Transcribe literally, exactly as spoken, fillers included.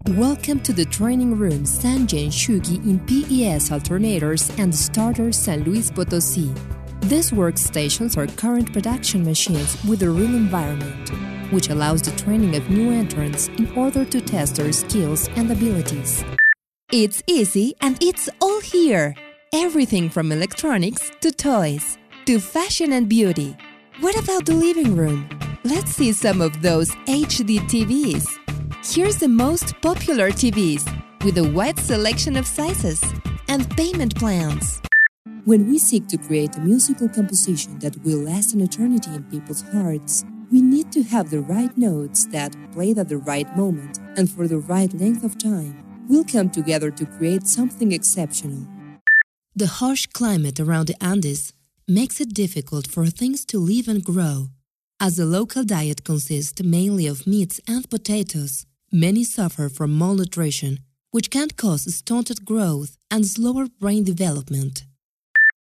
Welcome to the training room Sanjen Shugi in P E S alternators and starter San Luis Potosí. These workstations are current production machines with a real environment, which allows the training of new entrants in order to test their skills and abilities. It's easy and it's all here. Everything from electronics to toys, to fashion and beauty. What about the living room? Let's see some of those H D T Vs. Here's the most popular T Vs, with a wide selection of sizes and payment plans. When we seek to create a musical composition that will last an eternity in people's hearts, we need to have the right notes that, played at the right moment and for the right length of time, will come together to create something exceptional. The harsh climate around the Andes makes it difficult for things to live and grow. As the local diet consists mainly of meats and potatoes, many suffer from malnutrition, which can cause stunted growth and slower brain development.